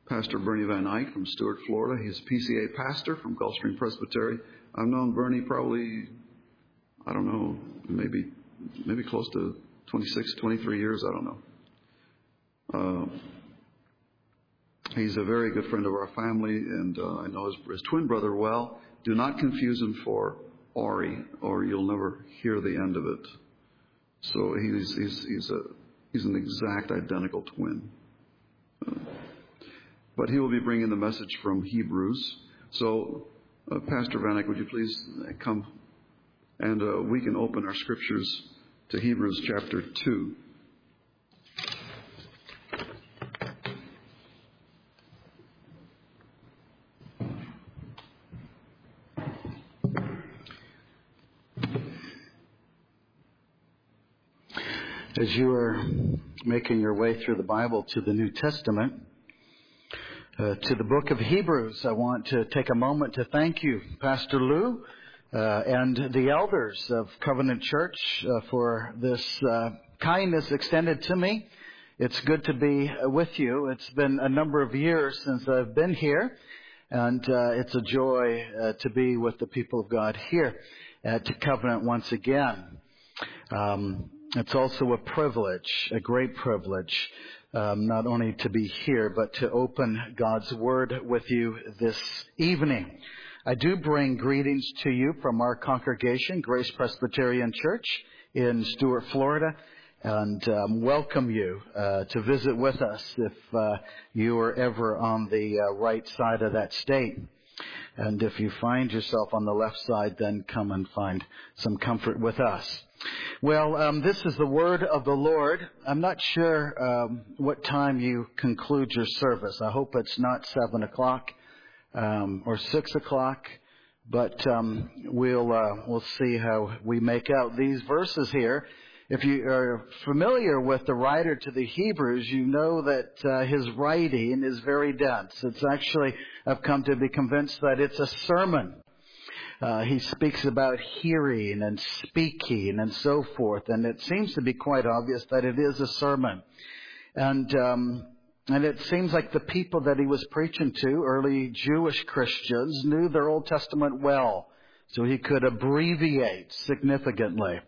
Pastor Bernie Van Eyck from Stuart, Florida. He's a PCA pastor from Gulfstream Presbytery. I've known Bernie probably, I don't know, maybe close to 26, 23 years, I don't know. He's a very good friend of our family, and I know his twin brother well. Do not confuse him for Ori, or you'll never hear the end of it. So he's an exact identical twin. But he will be bringing the message from Hebrews. So, Pastor Van Eyck, would you please come? And we can open our scriptures to Hebrews chapter 2. As you are making your way through the Bible to the New Testament, to the book of Hebrews, I want to take a moment to thank you, Pastor Lou, and the elders of Covenant Church for this kindness extended to me. It's good to be with you. It's been a number of years since I've been here, and it's a joy to be with the people of God here at Covenant once again. It's also a privilege, a great privilege, not only to be here, but to open God's Word with you this evening. I do bring greetings to you from our congregation, Grace Presbyterian Church in Stuart, Florida, and welcome you to visit with us if you are ever on the right side of that state. And if you find yourself on the left side, then come and find some comfort with us. Well, this is the word of the Lord. I'm not sure what time you conclude your service. I hope it's not 7 o'clock or 6 o'clock, but we'll see how we make out these verses here. If you are familiar with the writer to the Hebrews, you know that his writing is very dense. It's actually, I've come to be convinced that it's a sermon. He speaks about hearing and speaking and so forth, and it seems to be quite obvious that it is a sermon. And it seems like the people that he was preaching to, early Jewish Christians, knew their Old Testament well, so he could abbreviate significantly.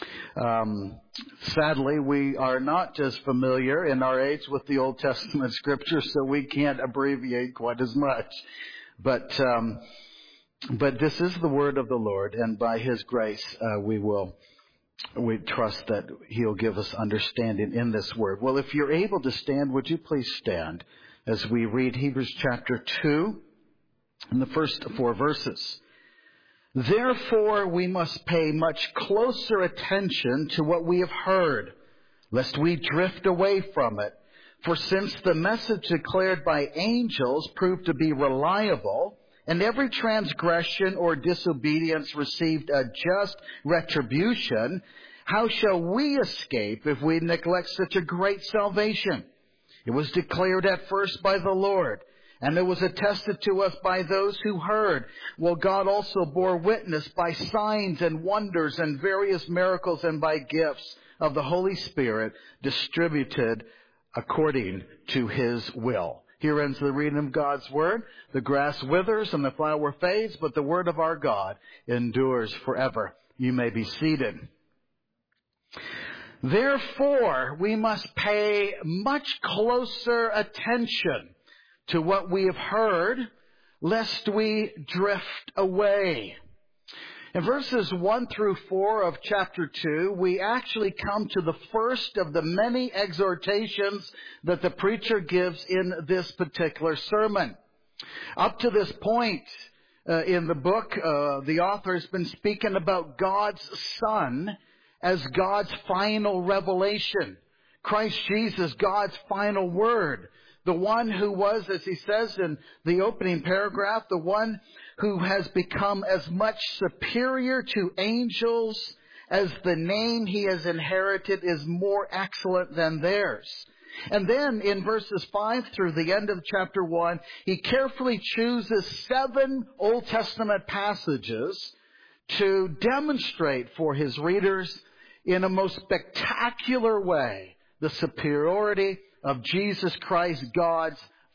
Sadly, we are not as familiar in our age with the Old Testament scripture, so we can't abbreviate quite as much. But this is the word of the Lord, and by His grace, we trust that He'll give us understanding in this word. Well, if you're able to stand, would you please stand as we read Hebrews chapter 2 and the first 4 verses. Therefore, we must pay much closer attention to what we have heard, lest we drift away from it. For since the message declared by angels proved to be reliable, and every transgression or disobedience received a just retribution, how shall we escape if we neglect such a great salvation? It was declared at first by the Lord, and it was attested to us by those who heard. Well, God also bore witness by signs and wonders and various miracles and by gifts of the Holy Spirit distributed according to His will. Here ends the reading of God's Word. The grass withers and the flower fades, but the Word of our God endures forever. You may be seated. Therefore, we must pay much closer attention to what we have heard, lest we drift away. In verses 1 through 4 of chapter 2, we actually come to the first of the many exhortations that the preacher gives in this particular sermon. Up to this point in the book, the author has been speaking about God's Son as God's final revelation. Christ Jesus, God's final word. The one who was, as he says in the opening paragraph, the one who has become as much superior to angels as the name he has inherited is more excellent than theirs. And then in verses 5 through the end of chapter 1, he carefully chooses 7 Old Testament passages to demonstrate for his readers in a most spectacular way the superiority of Jesus Christ, God's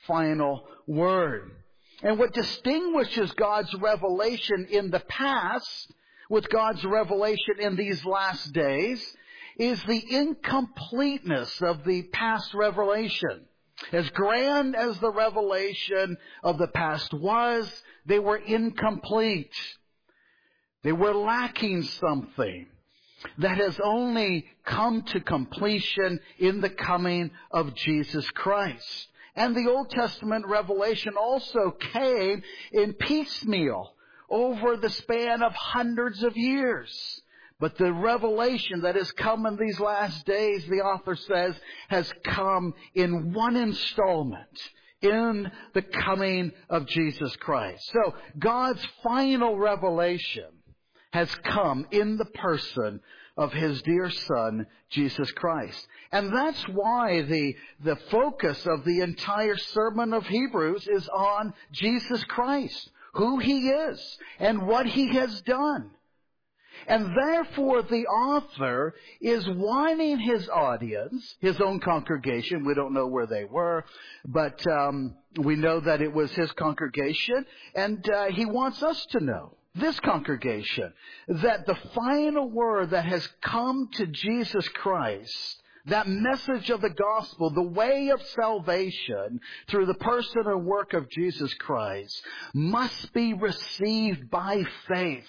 final word. And what distinguishes God's revelation in the past with God's revelation in these last days is the incompleteness of the past revelation. As grand as the revelation of the past was, they were incomplete. They were lacking something that has only come to completion in the coming of Jesus Christ. And the Old Testament revelation also came in piecemeal over the span of hundreds of years. But the revelation that has come in these last days, the author says, has come in one installment, in the coming of Jesus Christ. So God's final revelation has come in the person of His dear Son, Jesus Christ. And that's why the focus of the entire sermon of Hebrews is on Jesus Christ, who He is, and what He has done. And therefore the author is wanting his audience, his own congregation, we don't know where they were, but we know that it was his congregation, and he wants us to know, this congregation, that the final word that has come to Jesus Christ, that message of the gospel, the way of salvation through the person and work of Jesus Christ, must be received by faith.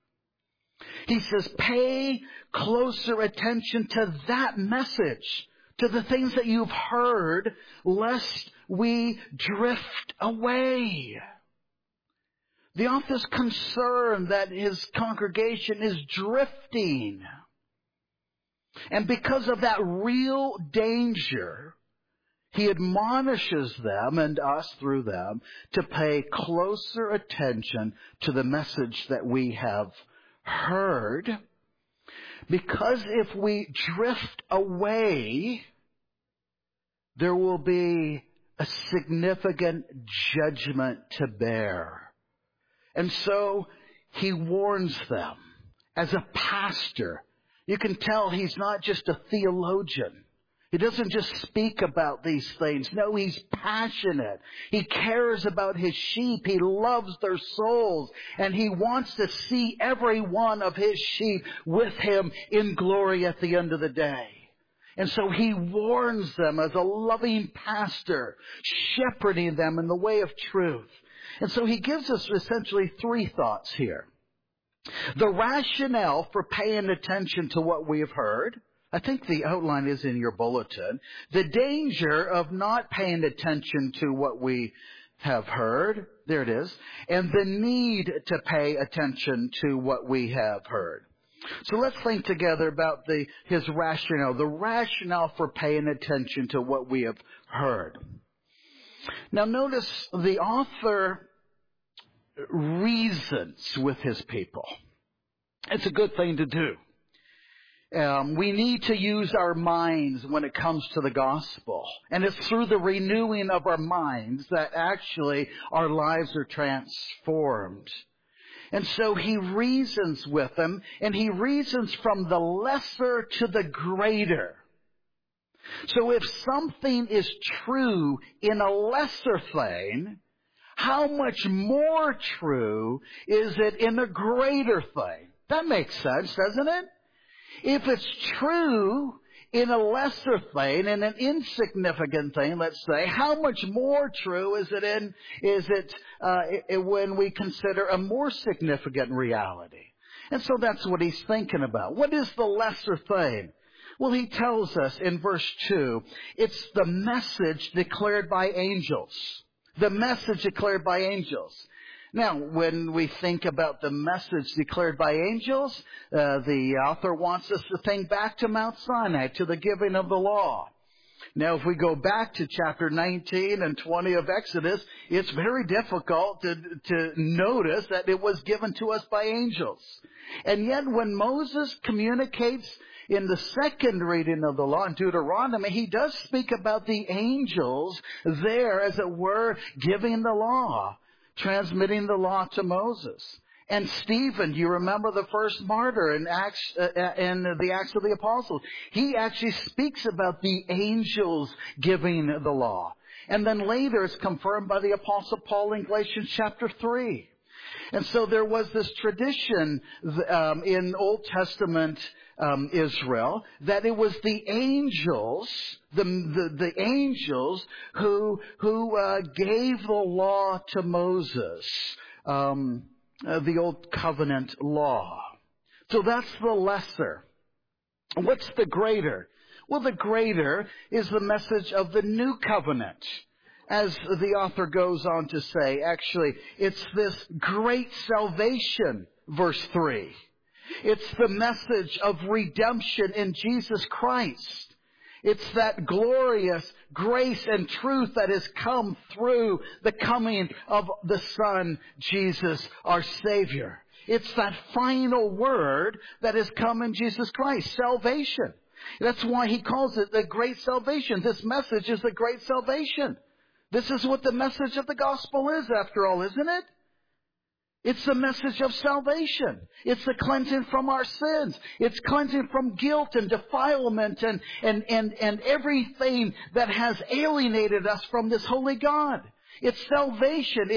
He says, pay closer attention to that message, to the things that you've heard, lest we drift away. The author's concerned that his congregation is drifting. And because of that real danger, he admonishes them and us through them to pay closer attention to the message that we have heard. Because if we drift away, there will be a significant judgment to bear. And so he warns them as a pastor. You can tell he's not just a theologian. He doesn't just speak about these things. No, he's passionate. He cares about his sheep. He loves their souls. And he wants to see every one of his sheep with him in glory at the end of the day. And so he warns them as a loving pastor, shepherding them in the way of truth. And so he gives us essentially three thoughts here. The rationale for paying attention to what we have heard. I think the outline is in your bulletin. The danger of not paying attention to what we have heard. There it is. And the need to pay attention to what we have heard. So let's think together about his rationale. The rationale for paying attention to what we have heard. Now notice the author reasons with his people. It's a good thing to do. We need to use our minds when it comes to the gospel. And it's through the renewing of our minds that actually our lives are transformed. And so he reasons with them, and he reasons from the lesser to the greater. So if something is true in a lesser thing, how much more true is it in a greater thing? That makes sense, doesn't it? If it's true in a lesser thing, in an insignificant thing, let's say, how much more true is it when we consider a more significant reality? And so that's what he's thinking about. What is the lesser thing? Well, he tells us in verse 2, it's the message declared by angels. The message declared by angels. Now, when we think about the message declared by angels, the author wants us to think back to Mount Sinai, to the giving of the law. Now, if we go back to chapter 19 and 20 of Exodus, it's very difficult to notice that it was given to us by angels. And yet, when Moses communicates in the second reading of the law in Deuteronomy, he does speak about the angels there, as it were, giving the law, transmitting the law to Moses. And Stephen, do you remember the first martyr in the Acts of the Apostles? He actually speaks about the angels giving the law. And then later it's confirmed by the Apostle Paul in Galatians chapter 3. And so there was this tradition in Old Testament Israel that it was the angels, the angels who gave the law to Moses, the Old Covenant law. So that's the lesser. What's the greater? Well, the greater is the message of the new covenant. As the author goes on to say, actually, it's this great salvation, verse 3. It's the message of redemption in Jesus Christ. It's that glorious grace and truth that has come through the coming of the Son, Jesus, our Savior. It's that final word that has come in Jesus Christ, salvation. That's why he calls it the great salvation. This message is the great salvation. This is what the message of the gospel is, after all, isn't it? It's the message of salvation. It's the cleansing from our sins. It's cleansing from guilt and defilement and everything that has alienated us from this holy God. It's salvation.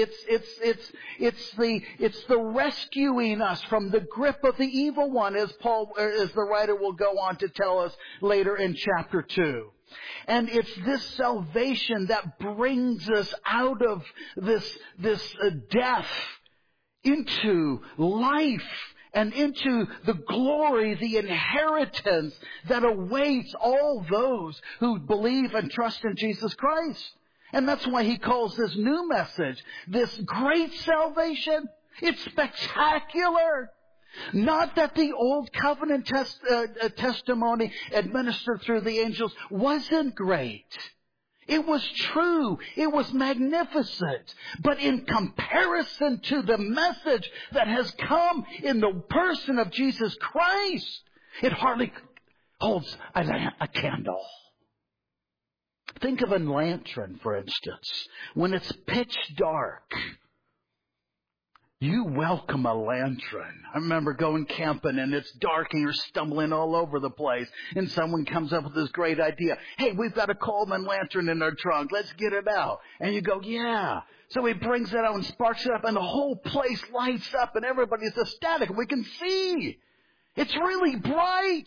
It's the rescuing us from the grip of the evil one, as the writer will go on to tell us later in chapter 2. And it's this salvation that brings us out of this death into life and into the glory, the inheritance that awaits all those who believe and trust in Jesus Christ. And that's why he calls this new message, this great salvation. It's spectacular. Not that the old covenant testimony administered through the angels wasn't great. It was true. It was magnificent. But in comparison to the message that has come in the person of Jesus Christ, it hardly holds a candle. Think of a lantern, for instance. When it's pitch dark, you welcome a lantern. I remember going camping and it's dark and you're stumbling all over the place. And someone comes up with this great idea. Hey, we've got a Coleman lantern in our trunk. Let's get it out. And you go, yeah. So he brings it out and sparks it up and the whole place lights up and everybody's ecstatic. We can see. It's really bright.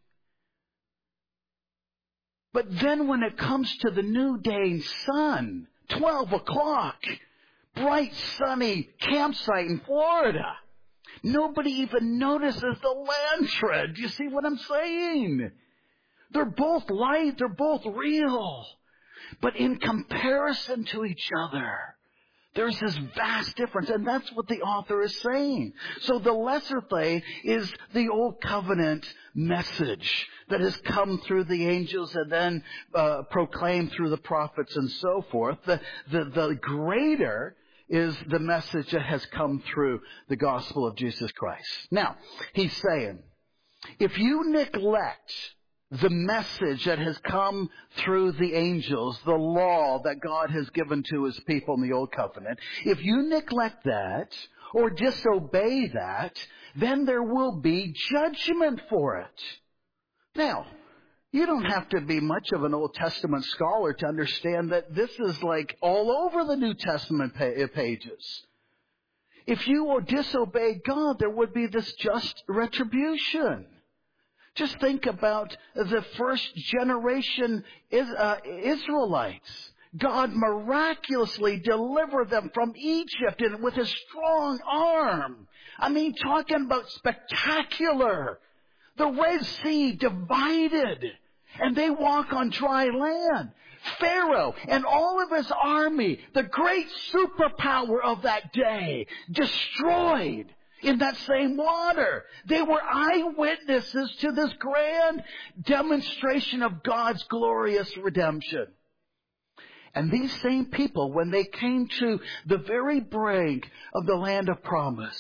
But then when it comes to the noonday sun, 12 o'clock, bright, sunny campsite in Florida, nobody even notices the lantern. Do you see what I'm saying? They're both light. They're both real. But in comparison to each other, there's this vast difference. And that's what the author is saying. So the lesser thing is the old covenant message that has come through the angels and then proclaimed through the prophets and so forth. The greater is the message that has come through the gospel of Jesus Christ. Now, he's saying, if you neglect the message that has come through the angels, the law that God has given to his people in the old covenant, if you neglect that or disobey that, then there will be judgment for it. Now, you don't have to be much of an Old Testament scholar to understand that this is like all over the New Testament pages. If you disobey God, there would be this just retribution. Just think about the first generation Israelites. God miraculously delivered them from Egypt and with his strong arm. I mean, talking about spectacular. The Red Sea divided, and they walk on dry land. Pharaoh and all of his army, the great superpower of that day, destroyed in that same water. They were eyewitnesses to this grand demonstration of God's glorious redemption. And these same people, when they came to the very brink of the land of promise,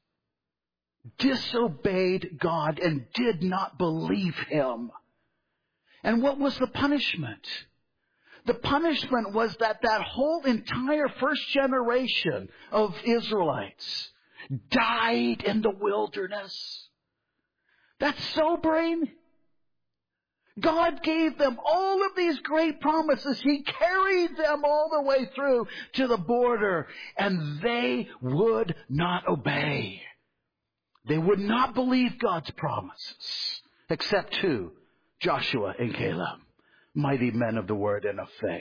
disobeyed God and did not believe him. And what was the punishment? The punishment was that whole entire first generation of Israelites died in the wilderness. That's sobering. God gave them all of these great promises. He carried them all the way through to the border, and they would not obey. They would not believe God's promises, except two, Joshua and Caleb, mighty men of the word and of faith.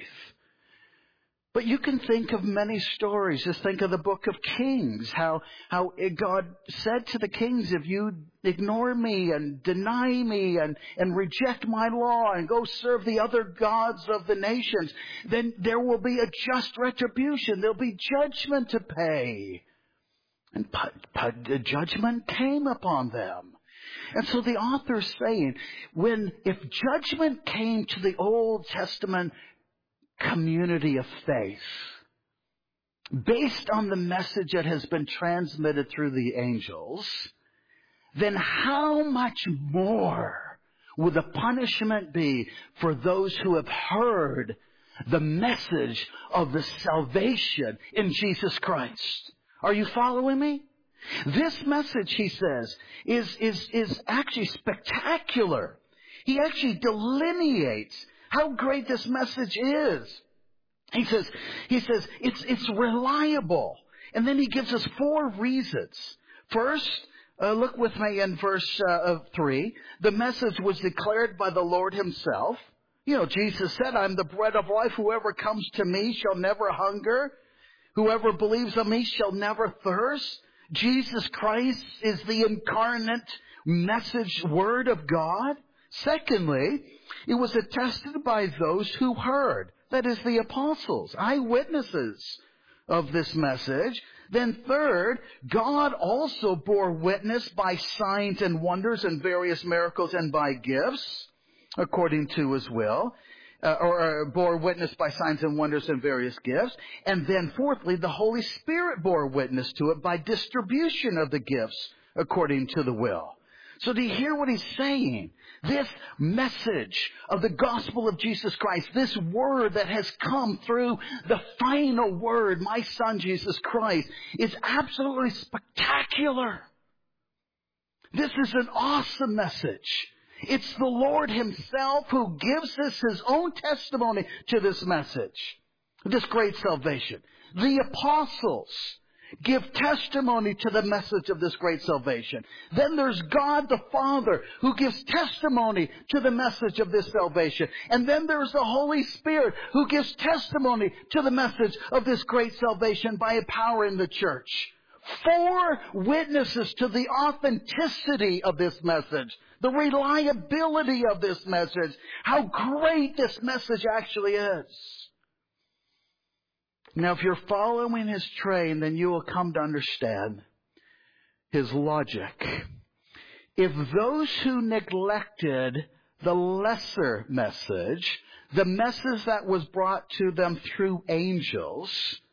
But you can think of many stories. Just think of the book of Kings, how God said to the kings, if you ignore me and deny me and reject my law and go serve the other gods of the nations, then there will be a just retribution. There'll be judgment to pay. And the judgment came upon them. And so the author is saying, if judgment came to the Old Testament community of faith, based on the message that has been transmitted through the angels, then how much more will the punishment be for those who have heard the message of the salvation in Jesus Christ? Are you following me? This message, he says, is actually spectacular. He actually delineates how great this message is. He says it's reliable. And then he gives us 4 reasons. First, look with me in verse 3. The message was declared by the Lord himself. Jesus said, I'm the bread of life. Whoever comes to me shall never hunger. Whoever believes on me shall never thirst. Jesus Christ is the incarnate message word of God. Secondly, it was attested by those who heard. That is, the apostles, eyewitnesses of this message. Then third, God also bore witness by signs and wonders and various miracles and by gifts, according to his will. Or bore witness by signs and wonders and various gifts. And then fourthly, the Holy Spirit bore witness to it by distribution of the gifts according to the will. So do you hear what he's saying? This message of the gospel of Jesus Christ, this word that has come through the final word, my Son Jesus Christ, is absolutely spectacular. This is an awesome message. It's the Lord himself who gives us his own testimony to this message, this great salvation. The apostles give testimony to the message of this great salvation. Then there's God the Father who gives testimony to the message of this salvation. And then there's the Holy Spirit who gives testimony to the message of this great salvation by empowering the church. 4 witnesses to the authenticity of this message, the reliability of this message, how great this message actually is. Now, if you're following his train, then you will come to understand his logic. If those who neglected the lesser message, the message that was brought to them through angels,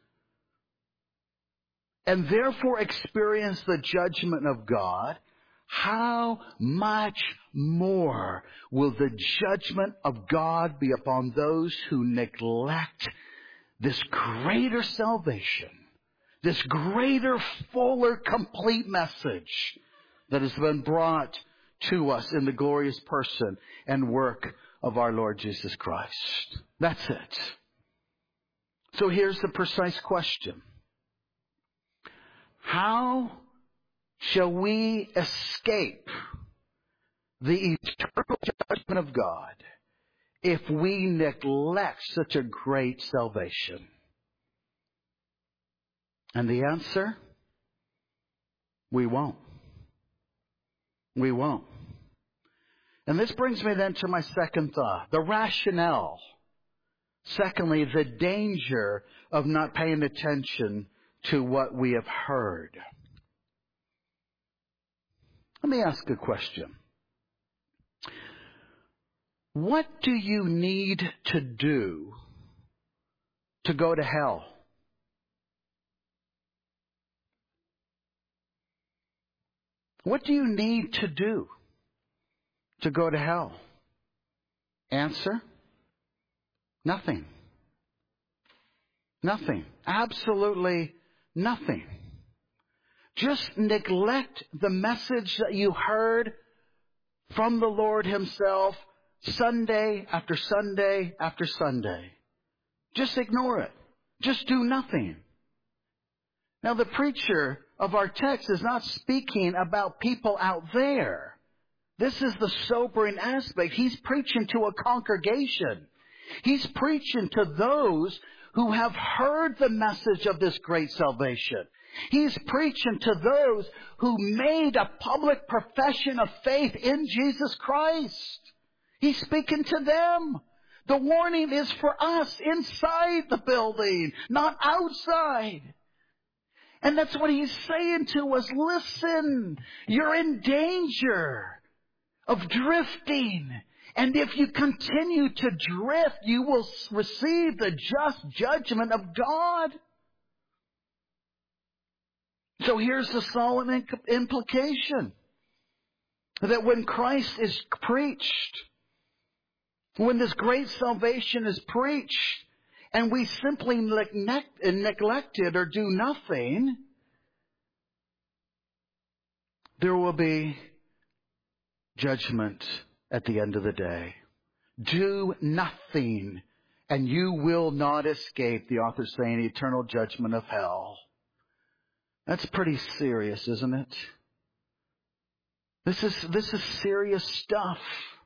and therefore experience the judgment of God, how much more will the judgment of God be upon those who neglect this greater salvation, this greater, fuller, complete message that has been brought to us in the glorious person and work of our Lord Jesus Christ? That's it. So here's the precise question. How shall we escape the eternal judgment of God if we neglect such a great salvation? And the answer, we won't. We won't. And this brings me then to my second thought, the rationale. Secondly, the danger of not paying attention to what we have heard. Let me ask a question. What do you need to do to go to hell? What do you need to do to go to hell? Answer: nothing. Nothing. Absolutely nothing. Just neglect the message that you heard from the Lord himself Sunday after Sunday after Sunday. Just ignore it. Just do nothing. Now, the preacher of our text is not speaking about people out there. This is the sobering aspect. He's preaching to a congregation. He's preaching to those who have heard the message of this great salvation. He's preaching to those who made a public profession of faith in Jesus Christ. He's speaking to them. The warning is for us inside the building, not outside. And that's what he's saying to us. Listen, you're in danger of drifting. And if you continue to drift, you will receive the just judgment of God. So here's the solemn implication. That when Christ is preached, when this great salvation is preached, and we simply neglect it or do nothing, there will be judgment at the end of the day. Do nothing, and you will not escape, the author saying, eternal judgment of hell. That's pretty serious, isn't it? This is serious stuff.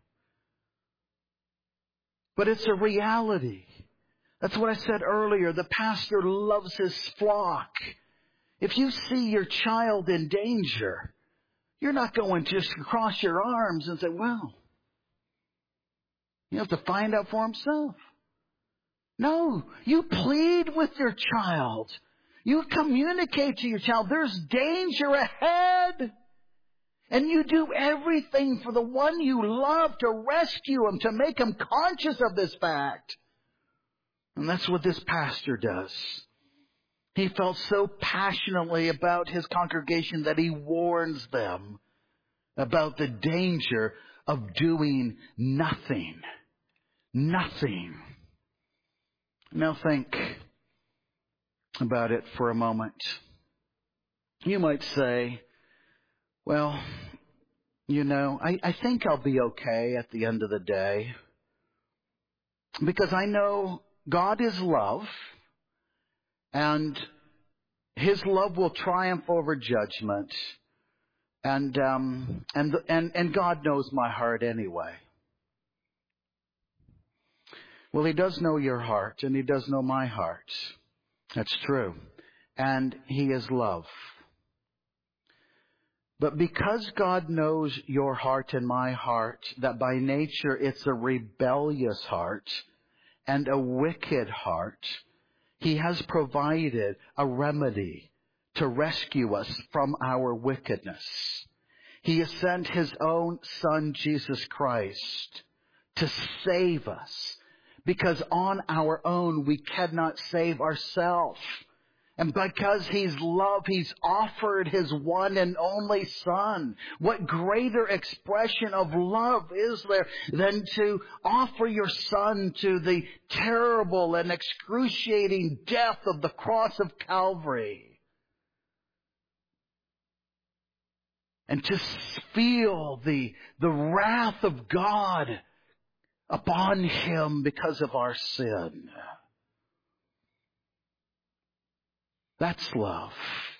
But it's a reality. That's what I said earlier. The pastor loves his flock. If you see your child in danger, you're not going to just cross your arms and say, well, you have to find out for himself. No, you plead with your child. You communicate to your child, there's danger ahead. And you do everything for the one you love to rescue him, to make him conscious of this fact. And that's what this pastor does. He felt so passionately about his congregation that he warns them about the danger of doing nothing. Nothing. Now think about it for a moment. You might say, well, I think I'll be okay at the end of the day. Because I know God is love. And His love will triumph over judgment. And God knows my heart anyway. Well, He does know your heart, and He does know my heart. That's true. And He is love. But because God knows your heart and my heart, that by nature it's a rebellious heart and a wicked heart, He has provided a remedy to rescue us from our wickedness. He has sent His own Son, Jesus Christ, to save us. Because on our own we cannot save ourselves. And because He's love, He's offered His one and only Son. What greater expression of love is there than to offer your Son to the terrible and excruciating death of the cross of Calvary? And to feel the wrath of God upon Him because of our sin. That's love.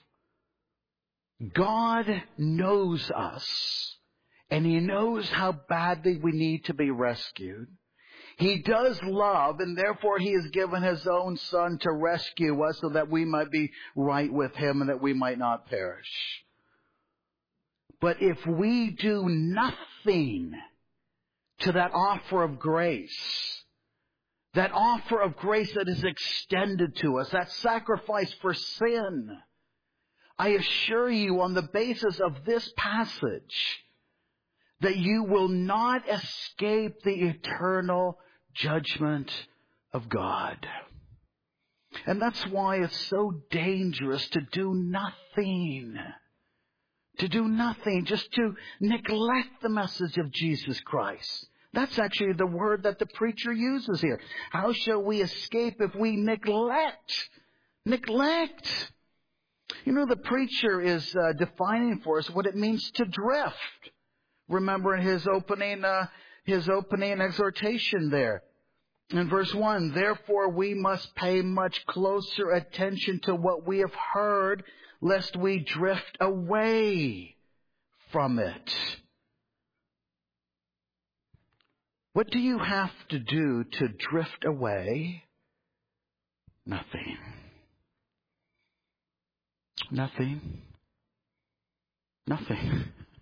God knows us, and He knows how badly we need to be rescued. He does love, and therefore He has given His own Son to rescue us so that we might be right with Him and that we might not perish. But if we do nothing to that offer of grace, that offer of grace that is extended to us, that sacrifice for sin, I assure you on the basis of this passage that you will not escape the eternal judgment of God. And that's why it's so dangerous to do nothing. To do nothing, just to neglect the message of Jesus Christ. That's actually the word that the preacher uses here. How shall we escape if we neglect? Neglect. You know, the preacher is defining for us what it means to drift. Remember in his opening his opening exhortation there. In verse 1, therefore we must pay much closer attention to what we have heard, lest we drift away from it. What do you have to do to drift away? Nothing. Nothing. Nothing.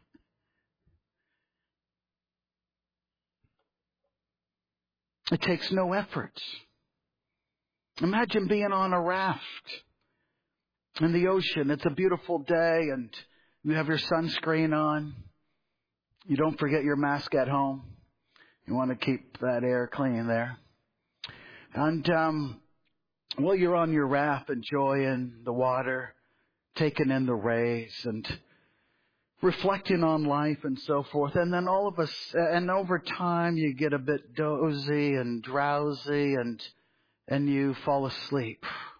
It takes no effort. Imagine being on a raft in the ocean. It's a beautiful day and you have your sunscreen on. You don't forget your mask at home. You want to keep that air clean there. And while you're on your raft enjoying the water, taking in the rays and reflecting on life and so forth. And then and over time you get a bit dozy and drowsy and you fall asleep.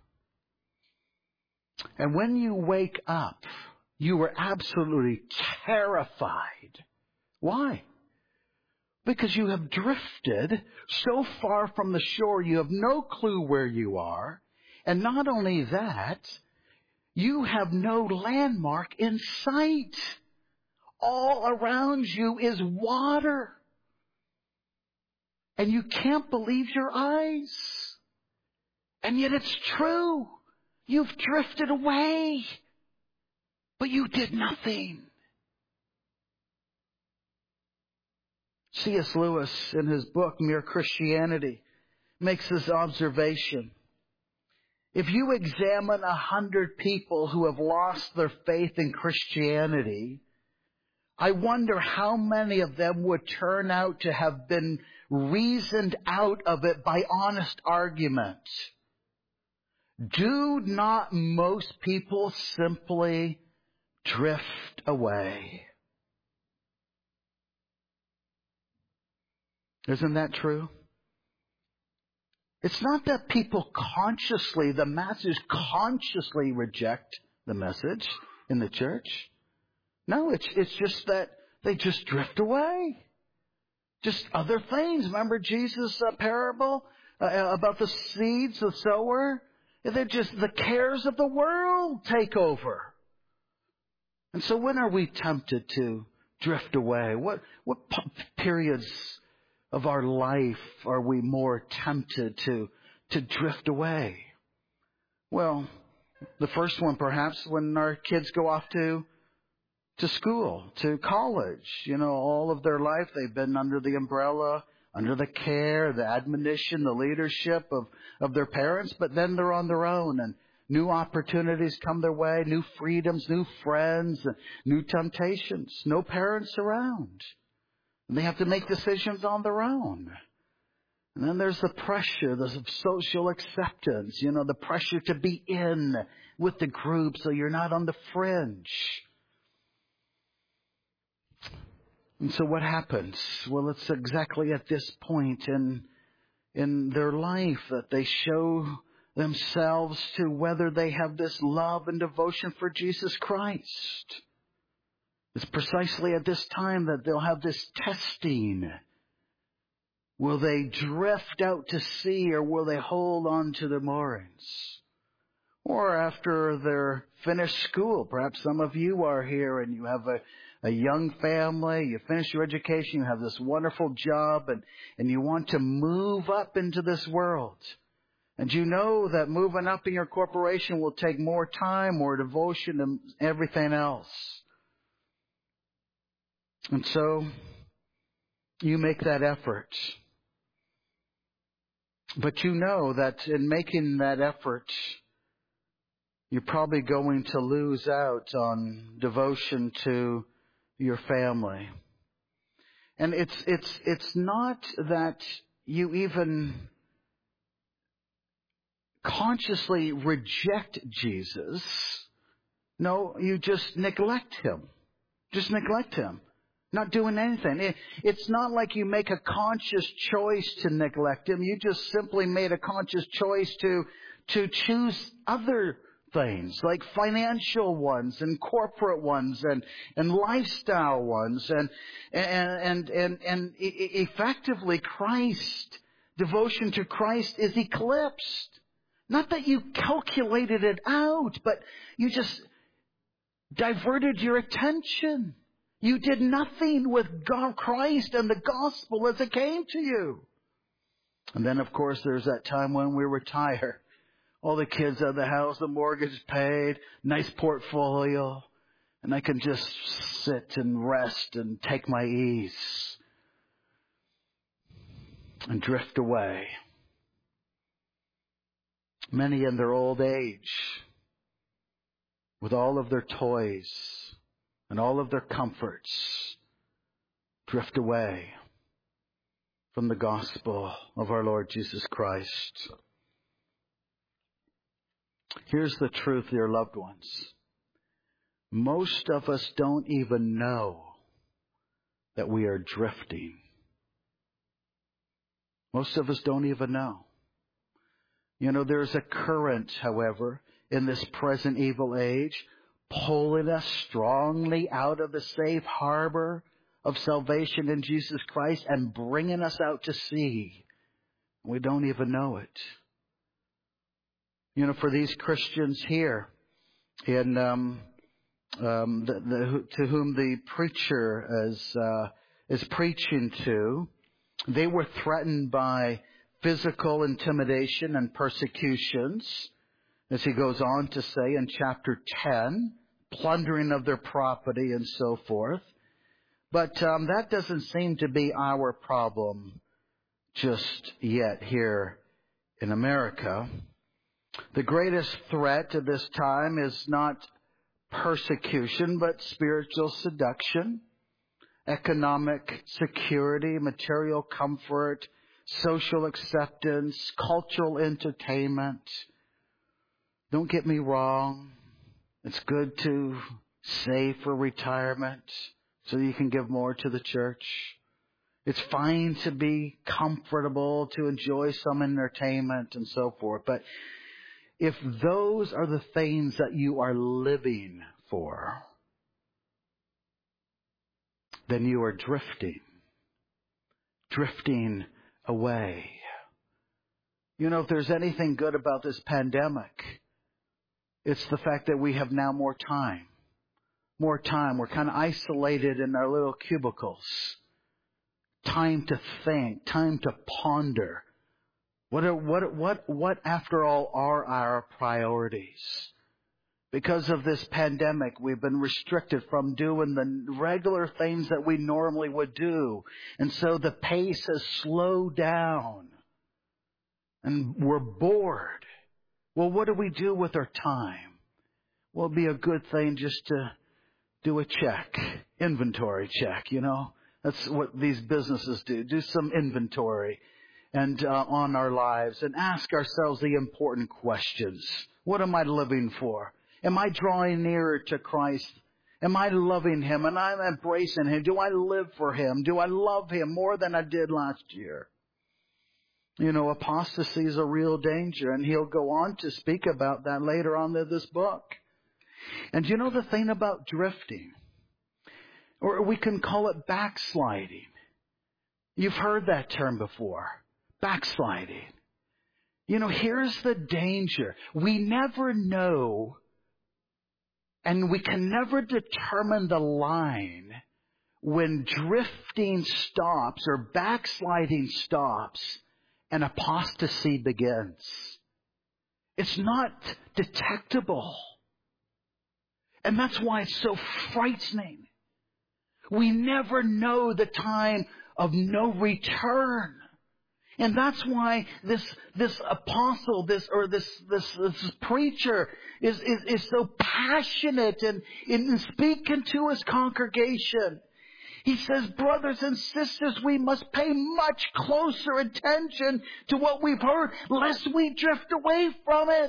And when you wake up, you were absolutely terrified. Why? Because you have drifted so far from the shore, you have no clue where you are. And not only that, you have no landmark in sight. All around you is water. And you can't believe your eyes. And yet it's true. You've drifted away. But you did nothing. C.S. Lewis, in his book, Mere Christianity, makes this observation. If you examine 100 people who have lost their faith in Christianity, I wonder how many of them would turn out to have been reasoned out of it by honest argument. Do not most people simply drift away? Isn't that true? It's not that people consciously, the masses consciously reject the message in the church. No, it's just that they just drift away. Just other things. Remember Jesus' parable about the seeds, the sower? They're just the cares of the world take over. And so when are we tempted to drift away? What periods of our life are we more tempted to drift away? Well, the first one perhaps when our kids go off to school, to college. You know, all of their life they've been under the umbrella, under the care, the admonition, the leadership of their parents, but then they're on their own and new opportunities come their way, new freedoms, new friends, new temptations, no parents around. And they have to make decisions on their own. And then there's the pressure, the social acceptance, you know, the pressure to be in with the group so you're not on the fringe. And so what happens? Well, it's exactly at this point in their life that they show themselves to whether they have this love and devotion for Jesus Christ. It's precisely at this time that they'll have this testing. Will they drift out to sea or will they hold on to the moorings? Or after they're finished school, perhaps some of you are here and you have a young family, you finish your education, you have this wonderful job and you want to move up into this world. And you know that moving up in your corporation will take more time, more devotion and everything else. And so you make that effort. But you know that in making that effort, you're probably going to lose out on devotion to your family. And it's not that you even consciously reject Jesus. No, you just neglect Him. Just neglect Him. Not doing anything. It's not like you make a conscious choice to neglect Him. You just simply made a conscious choice to choose other things, like financial ones and corporate ones and lifestyle ones and effectively Christ, devotion to Christ is eclipsed. Not that you calculated it out, but you just diverted your attention. You did nothing with God, Christ and the gospel as it came to you. And then, of course, there's that time when we retire. All the kids out of the house, the mortgage paid, nice portfolio, and I can just sit and rest and take my ease and drift away. Many in their old age, with all of their toys and all of their comforts, drift away from the gospel of our Lord Jesus Christ. Here's the truth, dear loved ones. Most of us don't even know that we are drifting. Most of us don't even know. You know, there's a current, however, in this present evil age, pulling us strongly out of the safe harbor of salvation in Jesus Christ and bringing us out to sea. We don't even know it. You know, for these Christians here, in to whom the preacher is preaching to, they were threatened by physical intimidation and persecutions, as he goes on to say in chapter 10, plundering of their property and so forth. But that doesn't seem to be our problem just yet here in America. The greatest threat at this time is not persecution, but spiritual seduction, economic security, material comfort, social acceptance, cultural entertainment. Don't get me wrong. It's good to save for retirement so you can give more to the church. It's fine to be comfortable, to enjoy some entertainment and so forth. But if those are the things that you are living for, then you are drifting away. You know, if there's anything good about this pandemic, it's the fact that we have now more time. More time. We're kind of isolated in our little cubicles. Time to think, time to ponder. What after all are our priorities? Because of this pandemic, we've been restricted from doing the regular things that we normally would do. And so the pace has slowed down. And we're bored. Well, what do we do with our time? Well, it'd be a good thing just to do a check, inventory check, you know. That's what these businesses do. Do some inventory and on our lives and ask ourselves the important questions. What am I living for? Am I drawing nearer to Christ? Am I loving Him and I'm embracing Him? Do I live for Him? Do I love Him more than I did last year? You know, apostasy is a real danger, and he'll go on to speak about that later on in this book. And you know the thing about drifting, or we can call it backsliding. You've heard that term before, backsliding. You know, here's the danger. We never know, and we can never determine the line when drifting stops or backsliding stops and apostasy begins. It's not detectable. And that's why it's so frightening. We never know the time of no return. And that's why this apostle, this preacher is so passionate in speaking to his congregation. He says, brothers and sisters, we must pay much closer attention to what we've heard, lest we drift away from it.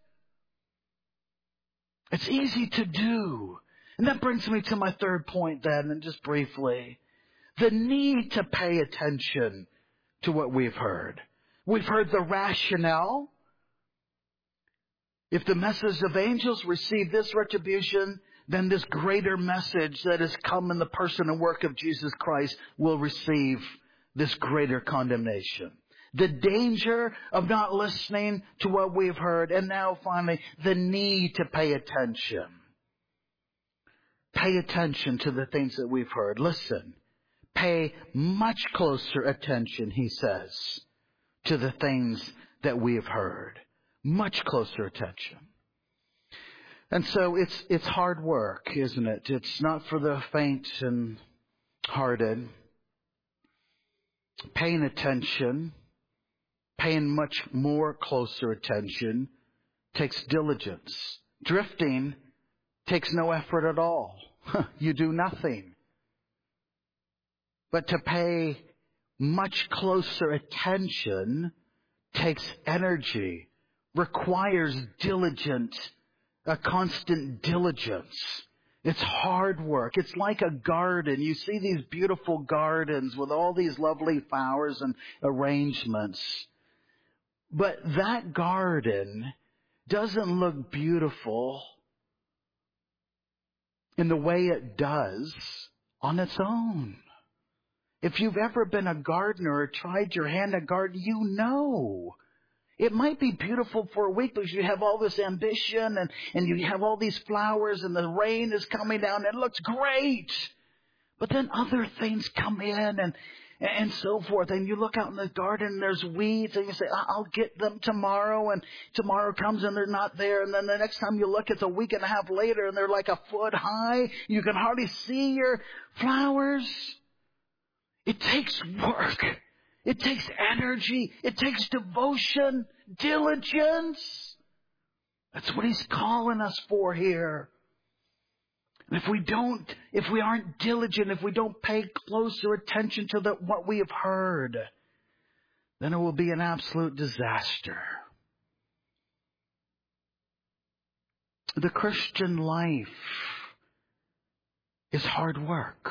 It's easy to do. And that brings me to my third point then, and just briefly. The need to pay attention to what we've heard. We've heard the rationale. If the message of angels receive this retribution, then this greater message that has come in the person and work of Jesus Christ will receive this greater condemnation. The danger of not listening to what we've heard. And now finally, the need to pay attention. Pay attention to the things that we've heard. Listen. Pay much closer attention, he says, to the things that we have heard. Much closer attention. And so it's hard work, isn't it? It's not for the faint and hearted. Paying attention, paying much more closer attention, takes diligence. Drifting takes no effort at all. You do nothing. But to pay much closer attention takes energy, requires a constant diligence. It's hard work. It's like a garden. You see these beautiful gardens with all these lovely flowers and arrangements. But that garden doesn't look beautiful in the way it does on its own. If you've ever been a gardener or tried your hand at gardening, you know. It might be beautiful for a week because you have all this ambition and you have all these flowers and the rain is coming down and it looks great. But then other things come in and so forth. And you look out in the garden and there's weeds and you say, I'll get them tomorrow. And tomorrow comes and they're not there. And then the next time you look, it's a week and a half later and they're like a foot high. You can hardly see your flowers. It takes work. It takes energy. It takes devotion, diligence. That's what he's calling us for here. And if we aren't diligent, if we don't pay closer attention to what we have heard, then it will be an absolute disaster. The Christian life is hard work.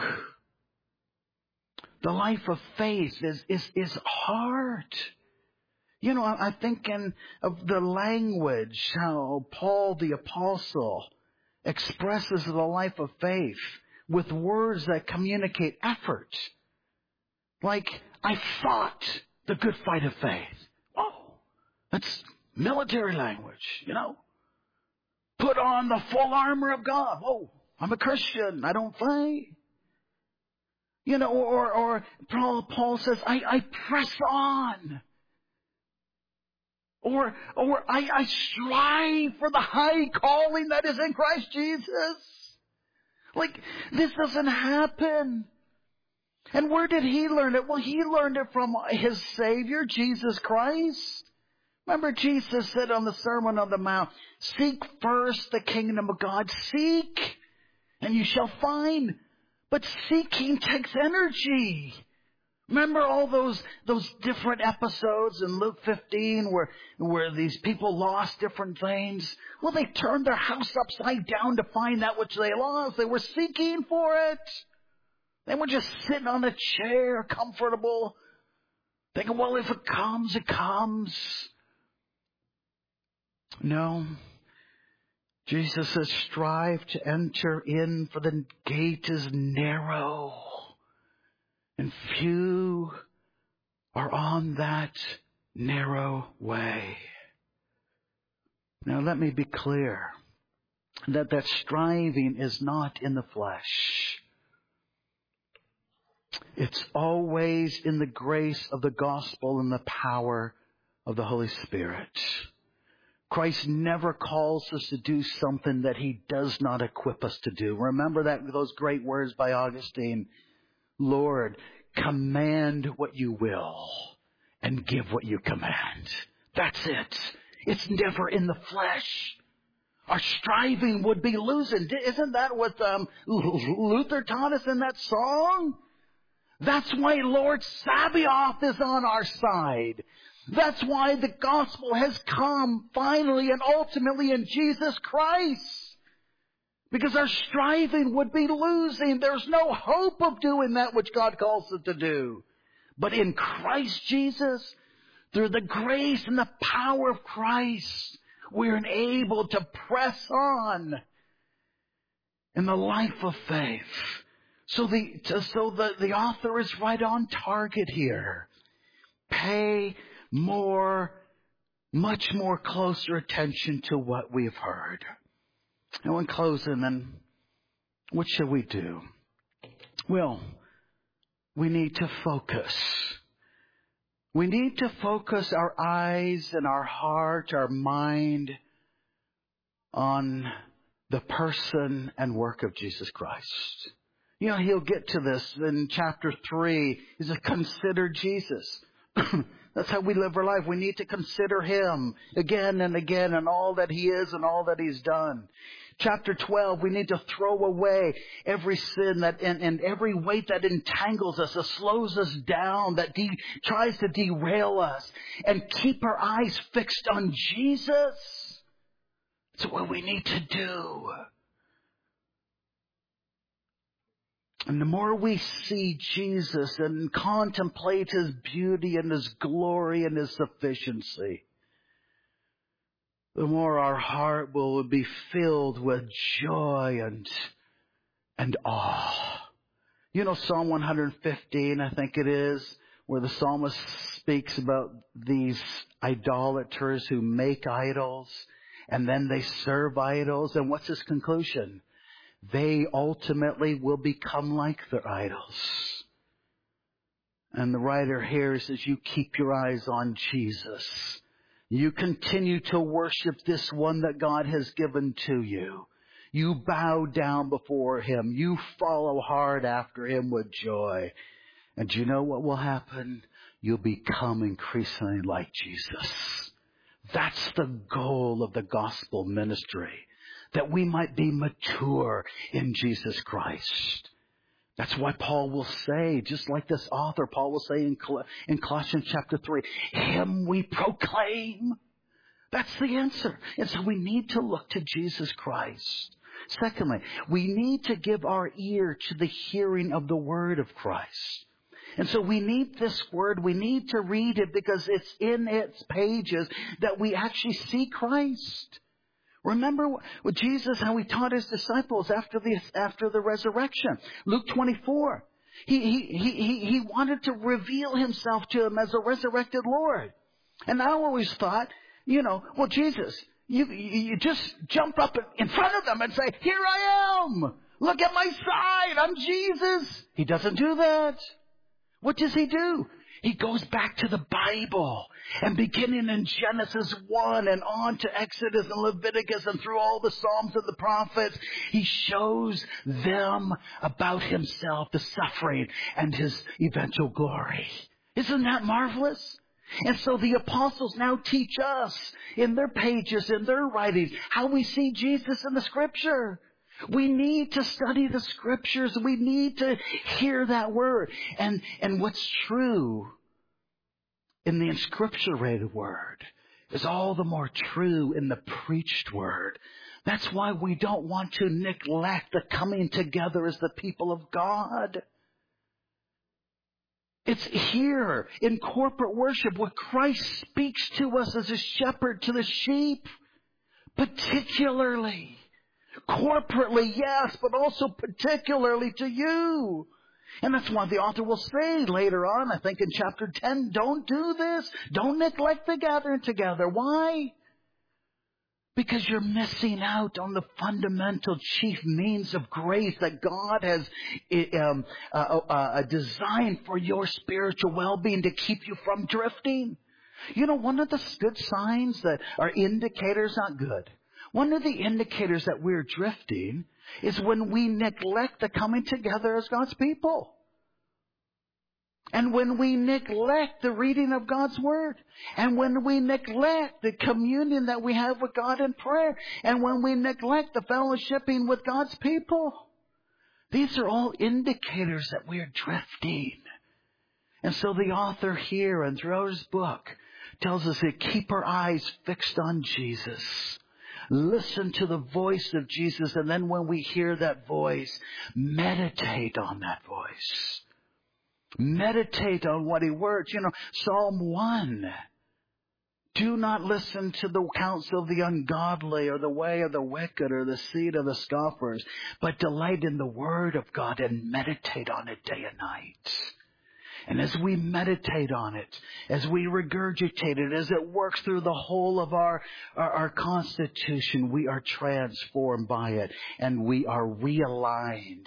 The life of faith is hard. You know, I'm thinking of the language, how Paul the Apostle expresses the life of faith with words that communicate effort. Like, I fought the good fight of faith. Oh, that's military language, you know. Put on the full armor of God. Oh, I'm a Christian. I don't fight. You know, or Paul says, I press on. Or I strive for the high calling that is in Christ Jesus. Like, this doesn't happen. And where did he learn it? Well, he learned it from his Savior, Jesus Christ. Remember, Jesus said on the Sermon on the Mount, seek first the kingdom of God. Seek, and you shall find. But seeking takes energy. Remember all those different episodes in Luke 15 where these people lost different things? Well, they turned their house upside down to find that which they lost. They were seeking for it. They were just sitting on a chair, comfortable, thinking, well, if it comes, it comes. No. Jesus says, strive to enter in, for the gate is narrow, and few are on that narrow way. Now let me be clear that striving is not in the flesh. It's always in the grace of the gospel and the power of the Holy Spirit. Christ never calls us to do something that he does not equip us to do. Remember those great words by Augustine. Lord, command what you will and give what you command. That's it. It's never in the flesh. Our striving would be losing. Isn't that what Luther taught us in that song? That's why Lord Sabaoth is on our side. That's why the gospel has come finally and ultimately in Jesus Christ. Because our striving would be losing. There's no hope of doing that which God calls us to do. But in Christ Jesus, through the grace and the power of Christ, we're enabled to press on in the life of faith. So the author is right on target here. Pay much more closer attention to what we've heard. Now in closing then, what should we do? Well, we need to focus. We need to focus our eyes and our heart, our mind on the person and work of Jesus Christ. You know, he'll get to this in chapter 3. He says, consider Jesus. That's how we live our life. We need to consider Him again and again and all that He is and all that He's done. Chapter 12, we need to throw away every sin and every weight that entangles us, that slows us down, that tries to derail us, and keep our eyes fixed on Jesus. That's what we need to do. And the more we see Jesus and contemplate His beauty and His glory and His sufficiency, the more our heart will be filled with joy and awe. You know, Psalm 115, I think it is, where the psalmist speaks about these idolaters who make idols and then they serve idols. And what's his conclusion? They ultimately will become like their idols. And the writer here says, you keep your eyes on Jesus. You continue to worship this one that God has given to you. You bow down before Him. You follow hard after Him with joy. And do you know what will happen? You'll become increasingly like Jesus. That's the goal of the gospel ministry. That we might be mature in Jesus Christ. That's why Paul will say, just like this author, Paul will say in Colossians chapter 3, Him we proclaim. That's the answer. And so we need to look to Jesus Christ. Secondly, we need to give our ear to the hearing of the word of Christ. And so we need this word. We need to read it because it's in its pages that we actually see Christ. Remember what Jesus, how He taught His disciples after the resurrection. Luke 24. He wanted to reveal Himself to them as a resurrected Lord. And I always thought, well, Jesus, you just jump up in front of them and say, here I am. Look at my side. I'm Jesus. He doesn't do that. What does He do? He goes back to the Bible and beginning in Genesis 1 and on to Exodus and Leviticus and through all the Psalms and the prophets, He shows them about Himself, the suffering and His eventual glory. Isn't that marvelous? And so the apostles now teach us in their pages, in their writings, how we see Jesus in the Scripture. We need to study the Scriptures. We need to hear that word. And what's true in the inscripturated word is all the more true in the preached word. That's why we don't want to neglect the coming together as the people of God. It's here in corporate worship where Christ speaks to us as a shepherd to the sheep, particularly. Corporately, yes, but also particularly to you. And that's why the author will say later on, I think in chapter 10, don't do this. Don't neglect the gathering together. Why? Because you're missing out on the fundamental chief means of grace that God has designed for your spiritual well-being to keep you from drifting. You know, one of the good signs that are indicators, not good. One of the indicators that we're drifting is when we neglect the coming together as God's people. And when we neglect the reading of God's Word. And when we neglect the communion that we have with God in prayer. And when we neglect the fellowshipping with God's people. These are all indicators that we're drifting. And so the author here and throughout his book tells us to keep our eyes fixed on Jesus. Listen to the voice of Jesus, and then when we hear that voice, meditate on that voice. Meditate on what He words. You know, Psalm 1 Do not listen to the counsel of the ungodly or the way of the wicked or the seed of the scoffers, but delight in the word of God and meditate on it day and night. And as we meditate on it, as we regurgitate it, as it works through the whole of our constitution, we are transformed by it, and we are realigned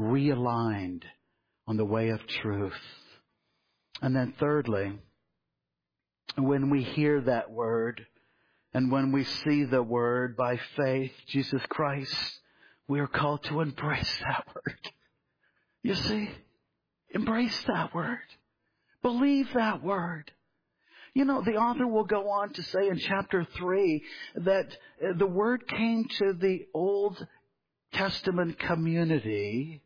on the way of truth. And then thirdly, when we hear that word, and when we see the word by faith, Jesus Christ, we are called to embrace that word. You see? Embrace that word. Believe that word. You know, the author will go on to say in chapter 3 that the word came to the Old Testament community,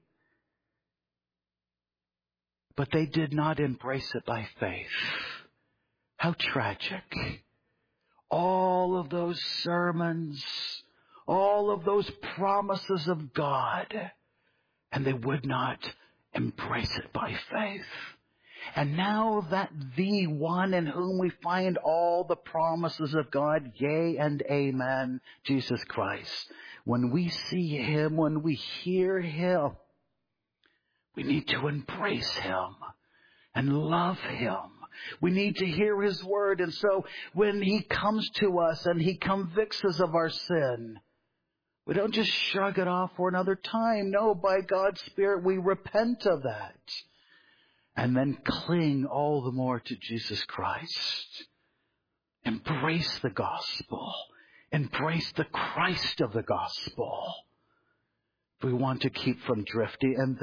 but they did not embrace it by faith. How tragic. All of those sermons, all of those promises of God, and they would not embrace it by faith. And now that the one in whom we find all the promises of God, yea and amen, Jesus Christ, when we see Him, when we hear Him, we need to embrace Him and love Him. We need to hear His word. And so when He comes to us and He convicts us of our sin, we don't just shrug it off for another time. No, by God's Spirit, we repent of that. And then cling all the more to Jesus Christ. Embrace the gospel. Embrace the Christ of the gospel. If we want to keep from drifting. And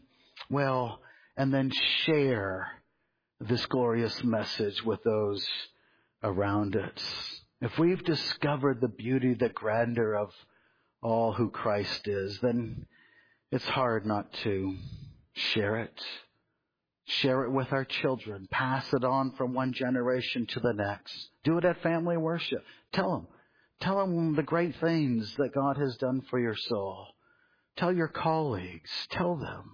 then share this glorious message with those around us. If we've discovered the beauty, the grandeur of all who Christ is, then it's hard not to share it. Share it with our children. Pass it on from one generation to the next. Do it at family worship. Tell them the great things that God has done for your soul. Tell your colleagues. Tell them.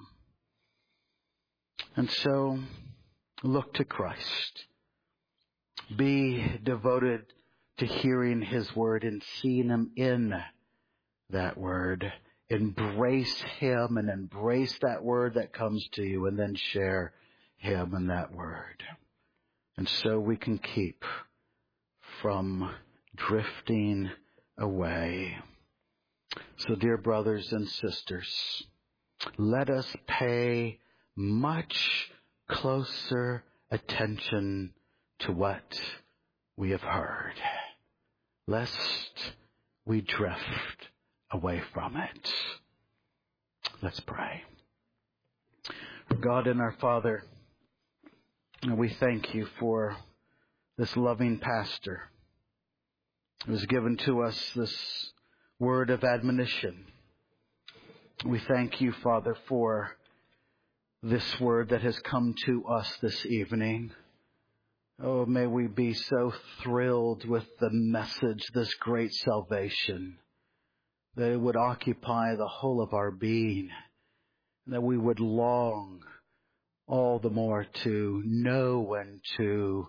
And so, look to Christ. Be devoted to hearing His word and seeing Him in that word. Embrace Him and embrace that word that comes to you, and then share Him in that word. And so we can keep from drifting away. So, dear brothers and sisters, let us pay much closer attention to what we have heard, lest we drift away from it. Let's pray. God and our Father, we thank You for this loving pastor who has given to us this word of admonition. We thank You, Father, for this word that has come to us this evening. Oh, may we be so thrilled with the message, this great salvation, that it would occupy the whole of our being, that we would long all the more to know and to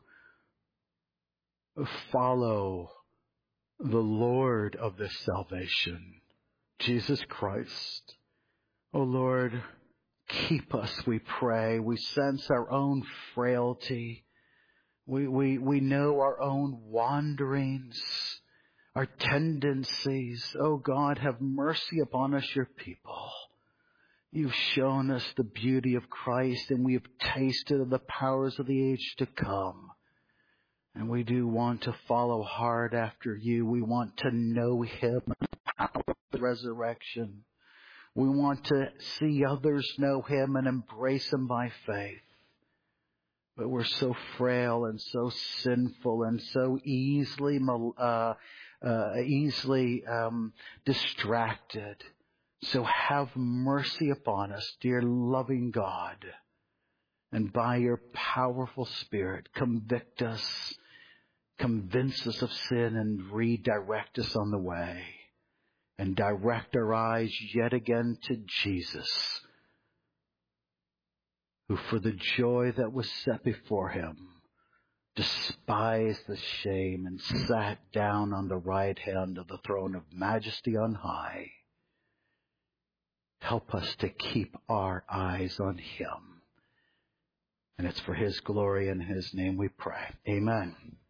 follow the Lord of this salvation, Jesus Christ. Oh Lord, keep us, we pray. We sense our own frailty. We know our own wanderings, our tendencies. Oh God, have mercy upon us, Your people. You've shown us the beauty of Christ, and we have tasted of the powers of the age to come. And we do want to follow hard after You. We want to know Him and the power of the resurrection. We want to see others know Him and embrace Him by faith. But we're so frail and so sinful and so easily distracted. So have mercy upon us, dear loving God. And by Your powerful Spirit, convict us, convince us of sin, and redirect us on the way. And direct our eyes yet again to Jesus, who for the joy that was set before Him despised the shame, and sat down on the right hand of the throne of majesty on high. Help us to keep our eyes on Him. And it's for His glory and His name we pray. Amen.